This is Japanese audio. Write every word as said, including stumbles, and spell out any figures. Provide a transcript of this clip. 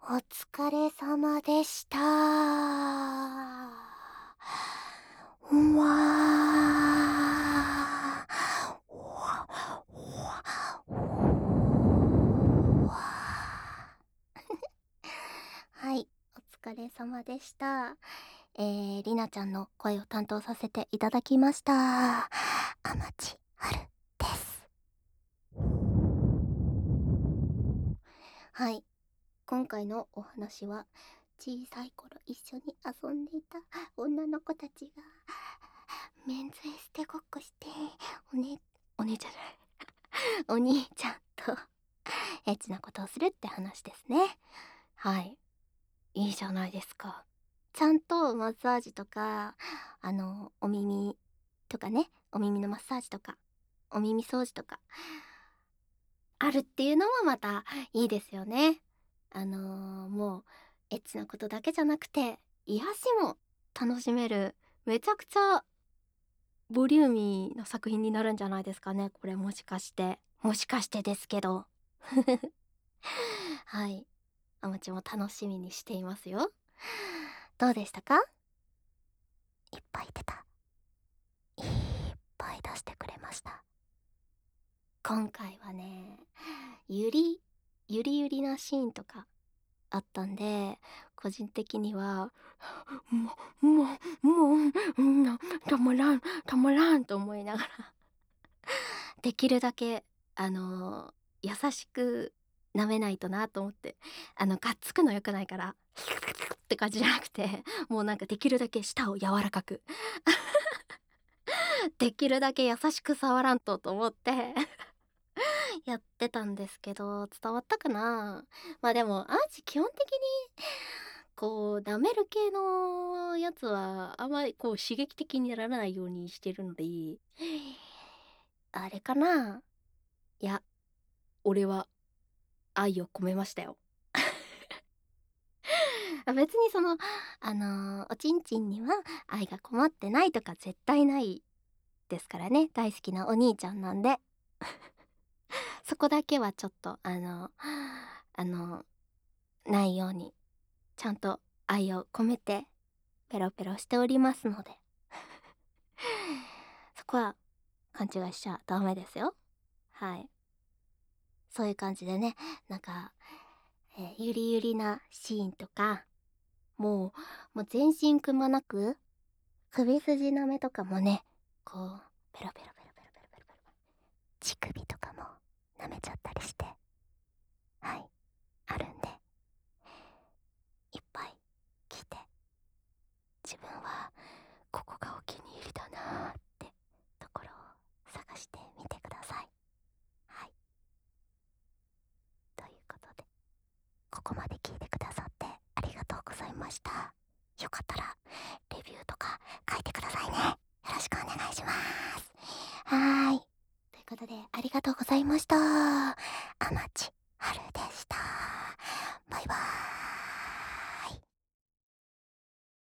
お疲れ様でした。うわー。うわうわうわはい、お疲れ様でした。えー、りなちゃんの声を担当させていただきました。天地春です。はい、今回のお話は、小さい頃一緒に遊んでいた女の子たちがメンズエステごっこして、おねお姉ちゃんじゃないお兄ちゃんとエッチなことをするって話ですね。はい、いいじゃないですか。ちゃんとマッサージとか、あのお耳とかね、お耳のマッサージとかお耳掃除とかあるっていうのもまたいいですよね。あのー、もうエッチなことだけじゃなくて癒しも楽しめる、めちゃくちゃボリューミーな作品になるんじゃないですかね、これ。もしかしてもしかしてですけどはい、あまちも楽しみにしていますよ。どうでしたか？いっぱい出た。いっぱい出してくれました。今回はね、ゆりゆりゆりなシーンとかあったんで、個人的にはもうもうもう、うんな、たまらんたまらんと思いながらできるだけあの優しく舐めないとなと思って、あのがっつくの良くないからって感じじゃなくて、もうなんかできるだけ舌を柔らかくできるだけ優しく触らんとと思ってやってたんですけど、伝わったかな。まあでもアーチ基本的にこう舐める系のやつはあんまりこう刺激的にならないようにしてるので、あれかな。いや、俺は愛を込めましたよ。別にそのあのおちんちんには愛がこもってないとか絶対ないですからね。大好きなお兄ちゃんなんでそこだけはちょっとあのあのないようにちゃんと愛を込めてペロペロしておりますのでそこは勘違いしちゃダメですよ。はい、そういう感じでね、なんか、えー、ゆりゆりなシーンとか、もうもう全身くまなく首筋舐めとかもね、こうペロペロペロペロペロペロペロ乳首とかも舐めちゃったりして、はい、あるんで、いっぱい聞いて、自分はここがお気に入りだなーってところを探してみてください。はい、ということで、ここまで聞いてくださってありがとうございました。よかったらレビューとか書いてくださいね。よろしくお願いします。はーい、ということでありがとうございました。あまちはるでした。バイバーイ。